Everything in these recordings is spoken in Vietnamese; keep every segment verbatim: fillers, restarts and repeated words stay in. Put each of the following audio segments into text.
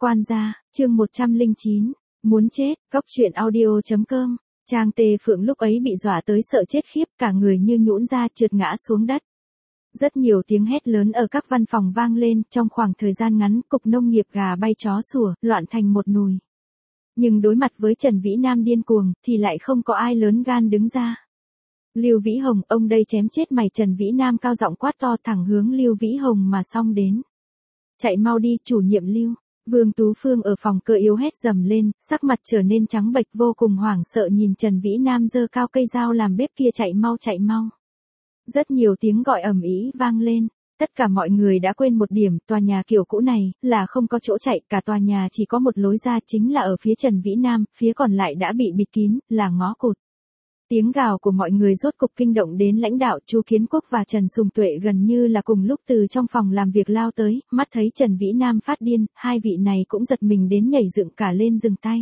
Quan gia, chương một trăm lẻ chín, muốn chết, góc truyện audio chấm com. Trang Tề Phượng lúc ấy bị dọa tới sợ chết khiếp, cả người như nhũn ra trượt ngã xuống đất. Rất nhiều tiếng hét lớn ở các văn phòng vang lên, trong khoảng thời gian ngắn, cục nông nghiệp gà bay chó sủa, loạn thành một nùi. Nhưng đối mặt với Trần Vĩ Nam điên cuồng, thì lại không có ai lớn gan đứng ra. Lưu Vĩ Hồng, ông đây chém chết mày! Trần Vĩ Nam cao giọng quát to thẳng hướng Lưu Vĩ Hồng mà xông đến. Chạy mau đi, chủ nhiệm Lưu! Vương Tú Phương ở phòng cơ yếu hét dầm lên, sắc mặt trở nên trắng bệch vô cùng hoảng sợ nhìn Trần Vĩ Nam giơ cao cây dao làm bếp kia chạy mau chạy mau. Rất nhiều tiếng gọi ầm ĩ vang lên, tất cả mọi người đã quên một điểm, tòa nhà kiểu cũ này, là không có chỗ chạy, cả tòa nhà chỉ có một lối ra chính là ở phía Trần Vĩ Nam, phía còn lại đã bị bịt kín, là ngõ cụt. Tiếng gào của mọi người rốt cục kinh động đến lãnh đạo Chu Kiến Quốc và Trần Sùng Tuệ gần như là cùng lúc từ trong phòng làm việc lao tới, mắt thấy Trần Vĩ Nam phát điên, hai vị này cũng giật mình đến nhảy dựng cả lên dừng tay.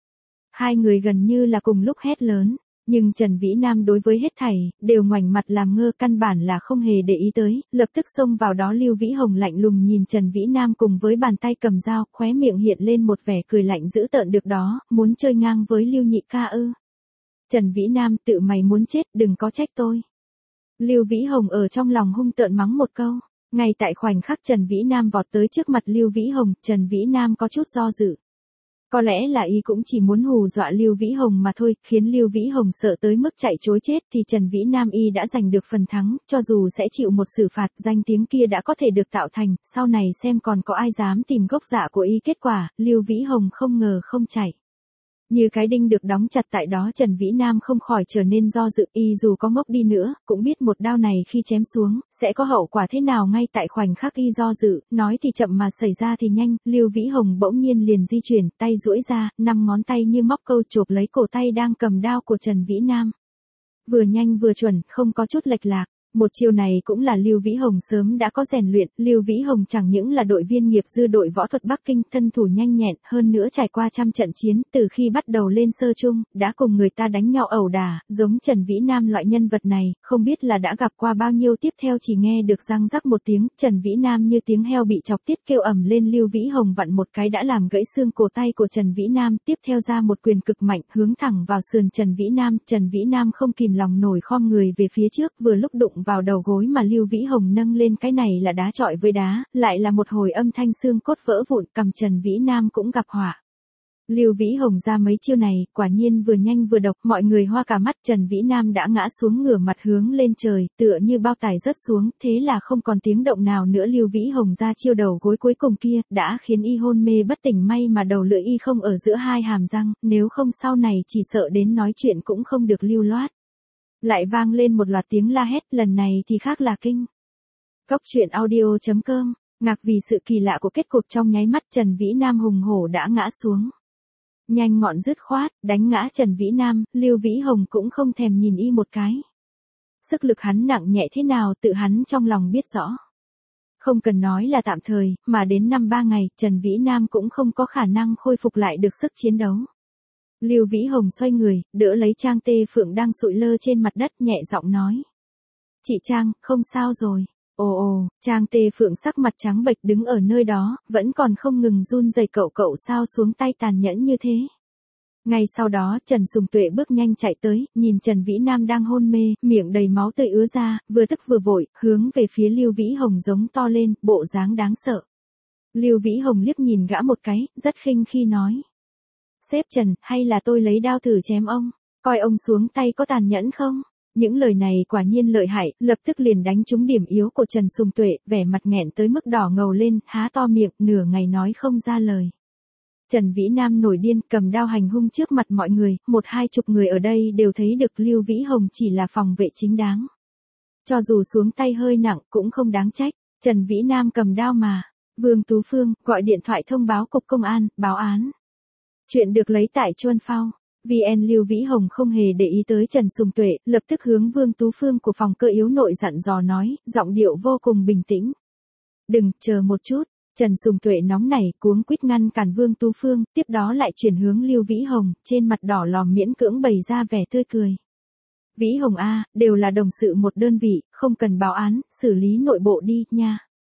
Hai người gần như là cùng lúc hét lớn, nhưng Trần Vĩ Nam đối với hết thảy, đều ngoảnh mặt làm ngơ căn bản là không hề để ý tới, lập tức xông vào đó. Lưu Vĩ Hồng lạnh lùng nhìn Trần Vĩ Nam cùng với bàn tay cầm dao, khóe miệng hiện lên một vẻ cười lạnh dữ tợn được đó, muốn chơi ngang với Lưu nhị ca ư? Trần Vĩ Nam, tự mày muốn chết, đừng có trách tôi. Lưu Vĩ Hồng ở trong lòng hung tợn mắng một câu. Ngay tại khoảnh khắc Trần Vĩ Nam vọt tới trước mặt Lưu Vĩ Hồng, Trần Vĩ Nam có chút do dự. Có lẽ là y cũng chỉ muốn hù dọa Lưu Vĩ Hồng mà thôi, khiến Lưu Vĩ Hồng sợ tới mức chạy trối chết thì Trần Vĩ Nam y đã giành được phần thắng, cho dù sẽ chịu một xử phạt, danh tiếng kia đã có thể được tạo thành, sau này xem còn có ai dám tìm gốc dạ của y. Kết quả, Lưu Vĩ Hồng không ngờ không chạy. Như cái đinh được đóng chặt tại đó. Trần Vĩ Nam không khỏi trở nên do dự, y dù có ngốc đi nữa, cũng biết một đao này khi chém xuống, sẽ có hậu quả thế nào. Ngay tại khoảnh khắc y do dự, nói thì chậm mà xảy ra thì nhanh, Lưu Vĩ Hồng bỗng nhiên liền di chuyển, tay duỗi ra, năm ngón tay như móc câu chộp lấy cổ tay đang cầm đao của Trần Vĩ Nam. Vừa nhanh vừa chuẩn, không có chút lệch lạc. Một chiêu này cũng là Lưu Vĩ Hồng sớm đã có rèn luyện, Lưu Vĩ Hồng chẳng những là đội viên nghiệp dư đội võ thuật Bắc Kinh, thân thủ nhanh nhẹn, hơn nữa trải qua trăm trận chiến, từ khi bắt đầu lên sơ trung, đã cùng người ta đánh nhau ẩu đả, giống Trần Vĩ Nam loại nhân vật này, không biết là đã gặp qua bao nhiêu. Tiếp theo chỉ nghe được răng rắc một tiếng, Trần Vĩ Nam như tiếng heo bị chọc tiết kêu ầm lên, Lưu Vĩ Hồng vặn một cái đã làm gãy xương cổ tay của Trần Vĩ Nam, tiếp theo ra một quyền cực mạnh, hướng thẳng vào sườn Trần Vĩ Nam. Trần Vĩ Nam không kìm lòng nổi khom người về phía trước, vừa lúc đụng vào đầu gối mà Lưu Vĩ Hồng nâng lên, cái này là đá chọi với đá, lại là một hồi âm thanh xương cốt vỡ vụn, cầm Trần Vĩ Nam cũng gặp họa. Lưu Vĩ Hồng ra mấy chiêu này, quả nhiên vừa nhanh vừa độc, mọi người hoa cả mắt. Trần Vĩ Nam đã ngã xuống ngửa mặt hướng lên trời, tựa như bao tải rớt xuống, thế là không còn tiếng động nào nữa. Lưu Vĩ Hồng ra chiêu đầu gối cuối cùng kia, đã khiến y hôn mê bất tỉnh, may mà đầu lưỡi y không ở giữa hai hàm răng, nếu không sau này chỉ sợ đến nói chuyện cũng không được lưu loát. Lại vang lên một loạt tiếng la hét, lần này thì khác là kinh. Góc truyện audio chấm com, ngạc vì sự kỳ lạ của kết cục, trong nháy mắt Trần Vĩ Nam hùng hổ đã ngã xuống. Nhanh ngọn dứt khoát, đánh ngã Trần Vĩ Nam, Lưu Vĩ Hồng cũng không thèm nhìn y một cái. Sức lực hắn nặng nhẹ thế nào tự hắn trong lòng biết rõ. Không cần nói là tạm thời, mà đến năm ba ngày, Trần Vĩ Nam cũng không có khả năng khôi phục lại được sức chiến đấu. Lưu Vĩ Hồng xoay người, đỡ lấy Trang Tê Phượng đang sụi lơ trên mặt đất, nhẹ giọng nói. Chị Trang, không sao rồi. Ồ ồ, Trang Tê Phượng sắc mặt trắng bệch đứng ở nơi đó, vẫn còn không ngừng run rẩy. Cậu cậu sao xuống tay tàn nhẫn như thế? Ngay sau đó, Trần Sùng Tuệ bước nhanh chạy tới, nhìn Trần Vĩ Nam đang hôn mê, miệng đầy máu tươi ứa ra, vừa tức vừa vội, hướng về phía Lưu Vĩ Hồng giống to lên, bộ dáng đáng sợ. Lưu Vĩ Hồng liếc nhìn gã một cái, rất khinh khi nói. Sếp Trần, hay là tôi lấy đao thử chém ông, coi ông xuống tay có tàn nhẫn không? Những lời này quả nhiên lợi hại, lập tức liền đánh trúng điểm yếu của Trần Sùng Tuệ, vẻ mặt nghẹn tới mức đỏ ngầu lên, há to miệng, nửa ngày nói không ra lời. Trần Vĩ Nam nổi điên, cầm đao hành hung trước mặt mọi người, một hai chục người ở đây đều thấy được Lưu Vĩ Hồng chỉ là phòng vệ chính đáng. Cho dù xuống tay hơi nặng cũng không đáng trách, Trần Vĩ Nam cầm đao mà. Vương Tú Phương, gọi điện thoại thông báo cục công an, báo án. Chuyện được lấy tại Chuan Phao. vê en Lưu Vĩ Hồng không hề để ý tới Trần Sùng Tuệ, lập tức hướng Vương Tú Phương của phòng cơ yếu nội dặn dò nói, giọng điệu vô cùng bình tĩnh. Đừng, chờ một chút. Trần Sùng Tuệ nóng nảy, cuống quýt ngăn cản Vương Tú Phương, tiếp đó lại chuyển hướng Lưu Vĩ Hồng, trên mặt đỏ lòm miễn cưỡng bày ra vẻ tươi cười. Vĩ Hồng a, đều là đồng sự một đơn vị, không cần báo án, xử lý nội bộ đi, nha.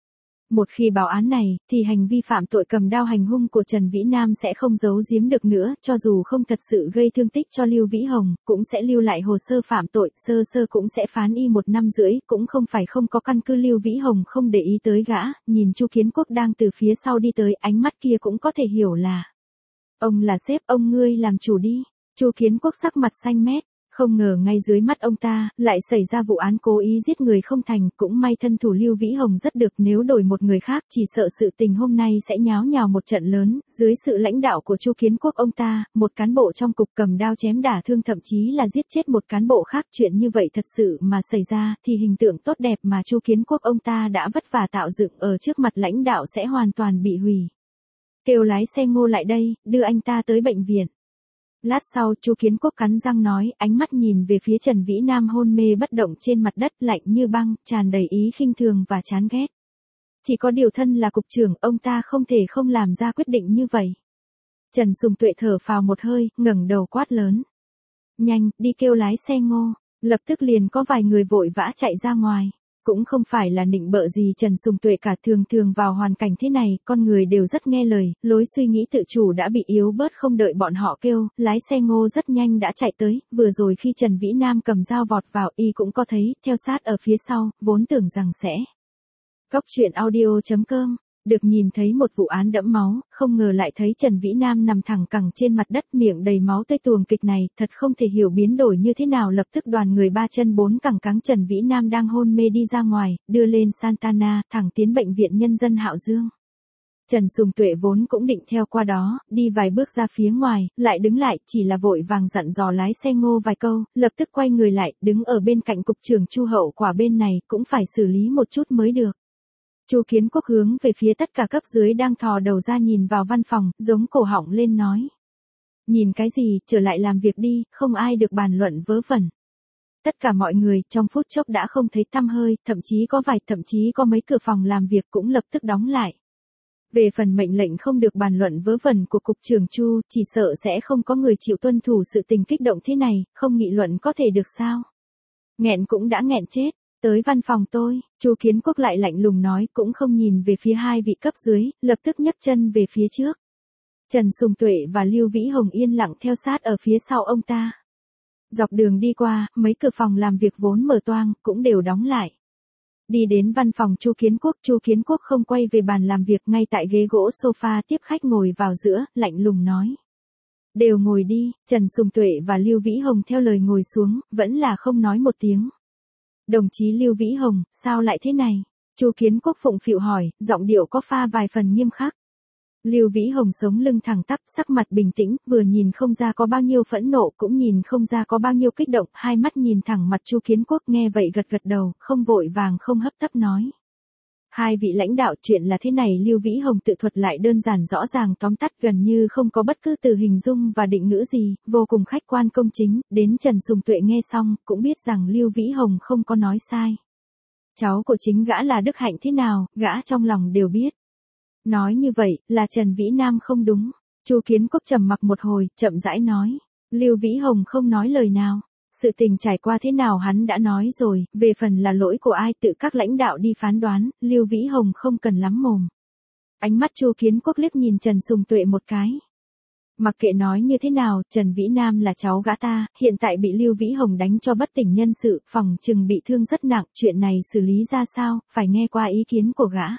Một khi báo án này, thì hành vi phạm tội cầm đao hành hung của Trần Vĩ Nam sẽ không giấu giếm được nữa, cho dù không thật sự gây thương tích cho Lưu Vĩ Hồng, cũng sẽ lưu lại hồ sơ phạm tội, sơ sơ cũng sẽ phán y một năm rưỡi, cũng không phải không có căn cứ. Lưu Vĩ Hồng không để ý tới gã, nhìn Chu Kiến Quốc đang từ phía sau đi tới, ánh mắt kia cũng có thể hiểu là: ông là sếp, ông ngươi làm chủ đi. Chu Kiến Quốc sắc mặt xanh mét. Không ngờ ngay dưới mắt ông ta, lại xảy ra vụ án cố ý giết người không thành, cũng may thân thủ Lưu Vĩ Hồng rất được, nếu đổi một người khác chỉ sợ sự tình hôm nay sẽ nháo nhào một trận lớn. Dưới sự lãnh đạo của Chu Kiến Quốc ông ta, một cán bộ trong cục cầm đao chém đả thương thậm chí là giết chết một cán bộ khác, chuyện như vậy thật sự mà xảy ra thì hình tượng tốt đẹp mà Chu Kiến Quốc ông ta đã vất vả tạo dựng ở trước mặt lãnh đạo sẽ hoàn toàn bị hủy. Kêu lái xe Ngô lại đây, đưa anh ta tới bệnh viện. Lát sau, Chu Kiến Quốc cắn răng nói, ánh mắt nhìn về phía Trần Vĩ Nam hôn mê bất động trên mặt đất, lạnh như băng, tràn đầy ý khinh thường và chán ghét. Chỉ có điều thân là cục trưởng, ông ta không thể không làm ra quyết định như vậy. Trần Sùng Tuệ thở phào một hơi, ngẩng đầu quát lớn: nhanh, đi kêu lái xe Ngô. Lập tức liền có vài người vội vã chạy ra ngoài. Cũng không phải là nịnh bợ gì Trần Sùng Tuệ cả, thường thường vào hoàn cảnh thế này, con người đều rất nghe lời, lối suy nghĩ tự chủ đã bị yếu bớt, không đợi bọn họ kêu, lái xe Ngô rất nhanh đã chạy tới, vừa rồi khi Trần Vĩ Nam cầm dao vọt vào, y cũng có thấy, theo sát ở phía sau, vốn tưởng rằng sẽ. Cóc truyện audio chấm com được nhìn thấy một vụ án đẫm máu, không ngờ lại thấy Trần Vĩ Nam nằm thẳng cẳng trên mặt đất, miệng đầy máu tươi. Tuồng kịch này, thật không thể hiểu biến đổi như thế nào. Lập tức đoàn người ba chân bốn cẳng cáng Trần Vĩ Nam đang hôn mê đi ra ngoài, đưa lên Santana, thẳng tiến bệnh viện nhân dân Hạo Dương. Trần Sùng Tuệ vốn cũng định theo qua đó, đi vài bước ra phía ngoài, lại đứng lại, chỉ là vội vàng dặn dò lái xe Ngô vài câu, lập tức quay người lại, đứng ở bên cạnh cục trưởng Chu. Hậu quả bên này cũng phải xử lý một chút mới được. Chu Kiến Quốc hướng về phía tất cả cấp dưới đang thò đầu ra nhìn vào văn phòng, giống cổ họng lên nói: nhìn cái gì, trở lại làm việc đi, không ai được bàn luận vớ vẩn. Tất cả mọi người trong phút chốc đã không thấy tăm hơi, thậm chí có vài, thậm chí có mấy cửa phòng làm việc cũng lập tức đóng lại. Về phần mệnh lệnh không được bàn luận vớ vẩn của cục trưởng Chu, chỉ sợ sẽ không có người chịu tuân thủ. Sự tình kích động thế này, không nghị luận có thể được sao? Nghẹn cũng đã nghẹn chết. Tới văn phòng tôi, Chu Kiến Quốc lại lạnh lùng nói, cũng không nhìn về phía hai vị cấp dưới, lập tức nhấc chân về phía trước. Trần Sùng Tuệ và Lưu Vĩ Hồng yên lặng theo sát ở phía sau ông ta. Dọc đường đi qua, mấy cửa phòng làm việc vốn mở toang, cũng đều đóng lại. Đi đến văn phòng Chu Kiến Quốc, Chu Kiến Quốc không quay về bàn làm việc, ngay tại ghế gỗ sofa tiếp khách ngồi vào giữa, lạnh lùng nói: đều ngồi đi. Trần Sùng Tuệ và Lưu Vĩ Hồng theo lời ngồi xuống, vẫn là không nói một tiếng. Đồng chí Lưu Vĩ Hồng, sao lại thế này? Chu Kiến Quốc phụng phịu hỏi, giọng điệu có pha vài phần nghiêm khắc. Lưu Vĩ Hồng sống lưng thẳng tắp, sắc mặt bình tĩnh, vừa nhìn không ra có bao nhiêu phẫn nộ, cũng nhìn không ra có bao nhiêu kích động, hai mắt nhìn thẳng mặt Chu Kiến Quốc, nghe vậy gật gật đầu, không vội vàng không hấp tấp nói: hai vị lãnh đạo, chuyện là thế này. Lưu Vĩ Hồng tự thuật lại đơn giản rõ ràng, tóm tắt, gần như không có bất cứ từ hình dung và định ngữ gì, vô cùng khách quan công chính. Đến Trần Sùng Tuệ nghe xong, cũng biết rằng Lưu Vĩ Hồng không có nói sai. Cháu của chính gã là đức hạnh thế nào, gã trong lòng đều biết. Nói như vậy, là Trần Vĩ Nam không đúng. Chu Kiến Quốc trầm mặc một hồi, chậm rãi nói. Lưu Vĩ Hồng không nói lời nào. Sự tình trải qua thế nào hắn đã nói rồi, về phần là lỗi của ai tự các lãnh đạo đi phán đoán, Lưu Vĩ Hồng không cần lắm mồm. Ánh mắt Chu Kiến Quốc liếc nhìn Trần Sùng Tuệ một cái. Mặc kệ nói như thế nào, Trần Vĩ Nam là cháu gã ta, hiện tại bị Lưu Vĩ Hồng đánh cho bất tỉnh nhân sự, phòng chừng bị thương rất nặng, chuyện này xử lý ra sao, phải nghe qua ý kiến của gã.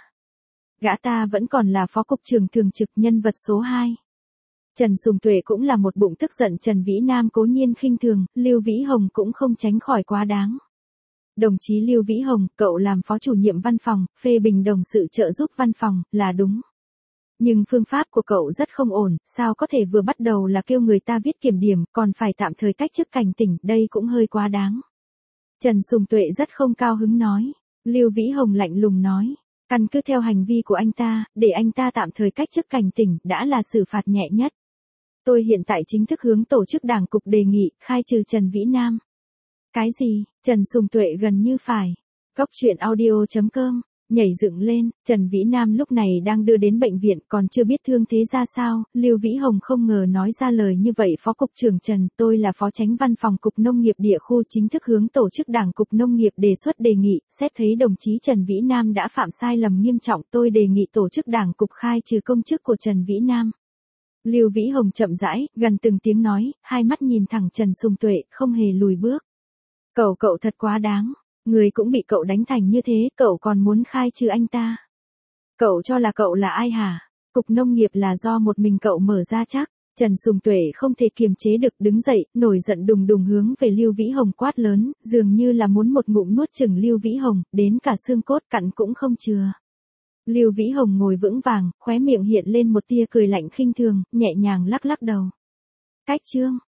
Gã ta vẫn còn là phó cục trưởng thường trực, nhân vật số hai. Trần Sùng Tuệ cũng là một bụng tức giận. Trần Vĩ Nam cố nhiên khinh thường, Lưu Vĩ Hồng cũng không tránh khỏi quá đáng. Đồng chí Lưu Vĩ Hồng, cậu làm phó chủ nhiệm văn phòng, phê bình đồng sự trợ giúp văn phòng, là đúng. Nhưng phương pháp của cậu rất không ổn, sao có thể vừa bắt đầu là kêu người ta viết kiểm điểm, còn phải tạm thời cách chức cảnh tỉnh, đây cũng hơi quá đáng. Trần Sùng Tuệ rất không cao hứng nói. Lưu Vĩ Hồng lạnh lùng nói. Căn cứ theo hành vi của anh ta, để anh ta tạm thời cách chức cảnh tỉnh, đã là xử phạt nhẹ nhất. Tôi hiện tại chính thức hướng tổ chức đảng cục đề nghị, khai trừ Trần Vĩ Nam. Cái gì? Trần Sùng Tuệ gần như phải. Cóc truyện audio chấm com Nhảy dựng lên, Trần Vĩ Nam lúc này đang đưa đến bệnh viện còn chưa biết thương thế ra sao, Lưu Vĩ Hồng không ngờ nói ra lời như vậy. Phó cục trưởng Trần, tôi là phó chánh văn phòng cục nông nghiệp địa khu chính thức hướng tổ chức đảng cục nông nghiệp đề xuất đề nghị, xét thấy đồng chí Trần Vĩ Nam đã phạm sai lầm nghiêm trọng, tôi đề nghị tổ chức đảng cục khai trừ công chức của Trần Vĩ Nam. Lưu Vĩ Hồng chậm rãi, gần từng tiếng nói, hai mắt nhìn thẳng Trần Sùng Tuệ, không hề lùi bước. Cậu cậu thật quá đáng. Người cũng bị cậu đánh thành như thế, cậu còn muốn khai trừ anh ta. Cậu cho là cậu là ai hả? Cục nông nghiệp là do một mình cậu mở ra chắc. Trần Sùng Tuệ không thể kiềm chế được, đứng dậy, nổi giận đùng đùng hướng về Lưu Vĩ Hồng quát lớn, dường như là muốn một ngụm nuốt chửng Lưu Vĩ Hồng, đến cả xương cốt cặn cũng không chừa. Lưu Vĩ Hồng ngồi vững vàng, khóe miệng hiện lên một tia cười lạnh khinh thường, nhẹ nhàng lắc lắc đầu. Cách chương